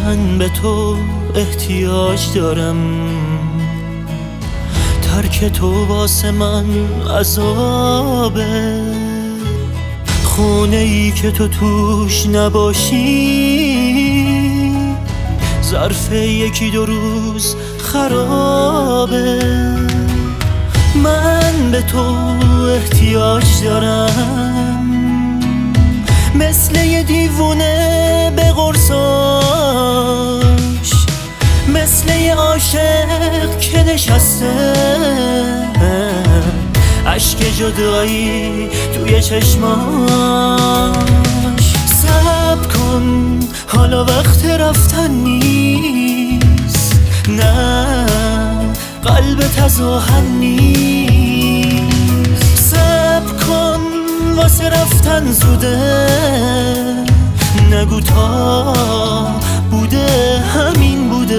من به تو احتیاج دارم، ترک تو واسه من عذابه. خونه ای که تو توش نباشی ظرف یکی دو روز خرابه. من به تو احتیاج دارم، مثل یه دیوونه به قرصاش، مثل یه عاشق که نشسته عشق جدایی توی چشماش. صبر کن حالا وقت رفتن نیست، نه قلبت از آهن نیست. صبر کن واسه رفتن زوده، نگو تا بوده همین بوده.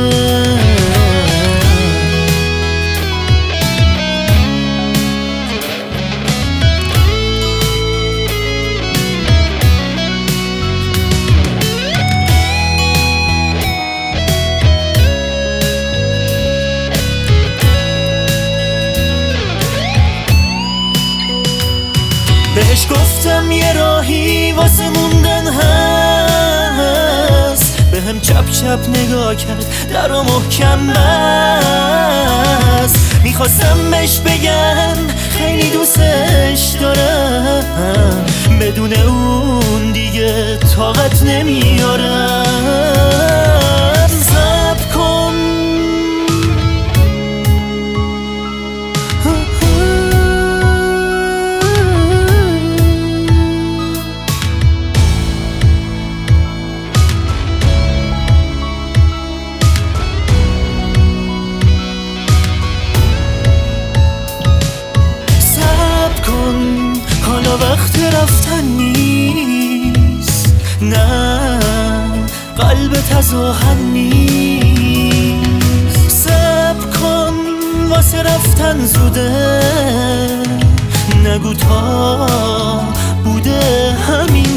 بهش گفتم یه راهی واسه موندن هست، بهم چپ چپ نگاه کرد در رو محکم بست. میخواستم بهش بگم خیلی دوستش دارم، بدون اون دیگه طاقت نمیارم. صبر کن وقت رفتن نیست، نه قلبت از آهن نیست. صبر کن واسه رفتن زوده، نگو تا بوده همین